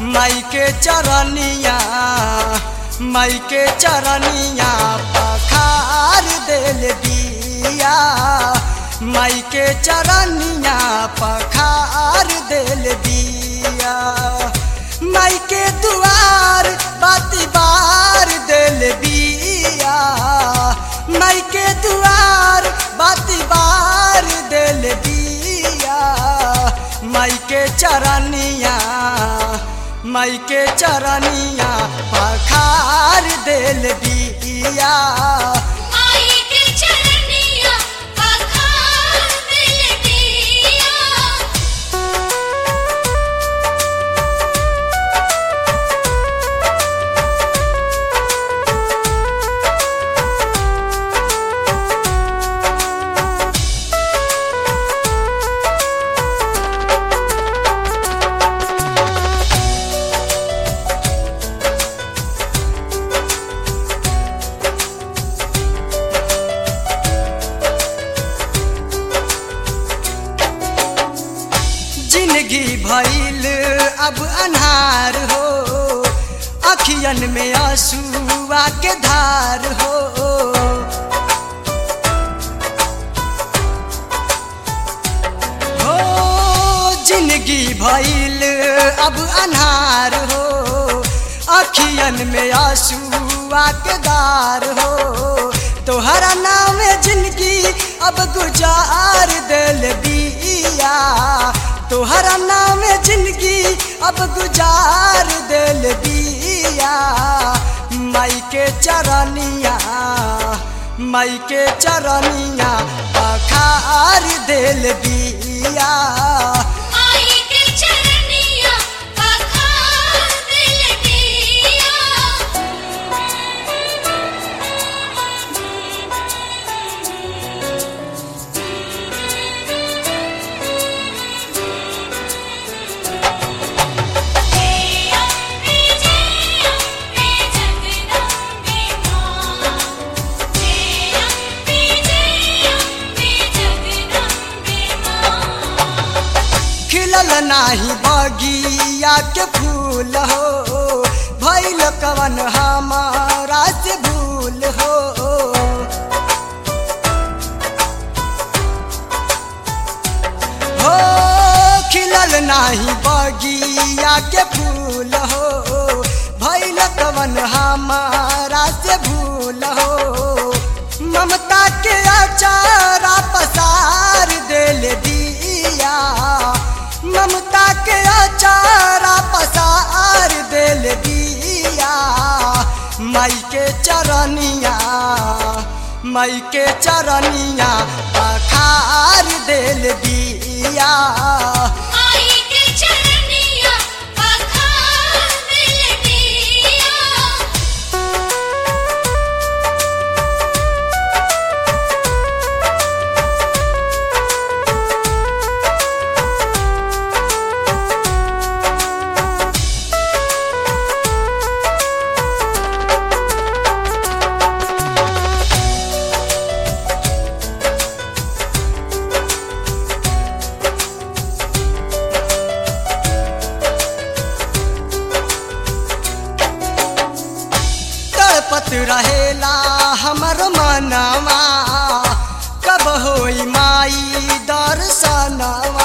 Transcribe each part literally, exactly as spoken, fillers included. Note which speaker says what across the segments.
Speaker 1: माई के चरनिया माई के चरनिया पखार देल बिया माई के चरनिया पखार देल बिया माई के दुआर बाती बार देल बिया माई के दुआर बाती बार देल बिया माई के चरनिया माई के चरनिया पखार देल बिया
Speaker 2: माई के चरनिया पखार देल बिया।
Speaker 1: जिंदगी भइल अब अन्हार हो अखियन में आंसुआ के धार हो हो जिंदगी भइल अब अन्हार हो अखियन में आंसुआ के धार हो तोहरा नाम जिंदगी अब गुजार देल बिया तोहरा नाम जिंदगी अब गुजार देल बिया माई के चरनिया माई के चरनिया पखार देल बिया
Speaker 2: माई के चरनिया पखार देल बिया।
Speaker 1: खिलल नाही बगिया के फूल हो भइल कवन हमारा से भूल हो हो खिलल नाही बगिया के फूल हो भइल कवन हमारा से भूल हो ममता के अचारा पसार देल दिया ममता के अचारा पसार देल दिया माई के चरनिया माई के चरनिया पखार देल दिया
Speaker 2: माई के चरनिया पखार देल बिया।
Speaker 1: तड़पत रहेला हमर मनवा कब होई माई दर्शनवा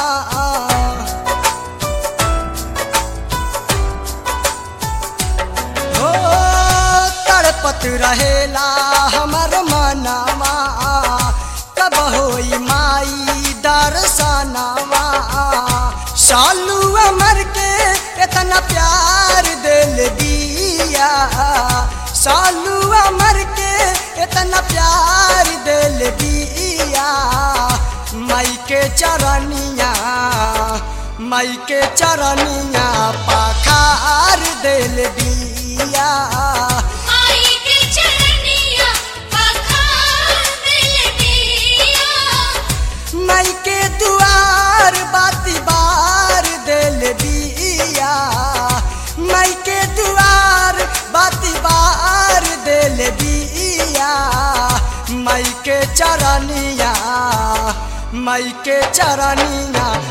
Speaker 1: हो तड़पत रहेला हमर मनवा कब होई माई दर्शनवा सालू अमर के इतना प्यार दिल दिया सालू अमर के इतना प्यार दिल दिया माई के चरनिया माई के चरनिया पखार दिल दिया
Speaker 2: माई के चरनिया पखार देल बिया।
Speaker 1: माई के दुआर बाती बार दिल दिया माई के दुआर बाती बार दिल दिया माई के चरनिया माई के चरनिया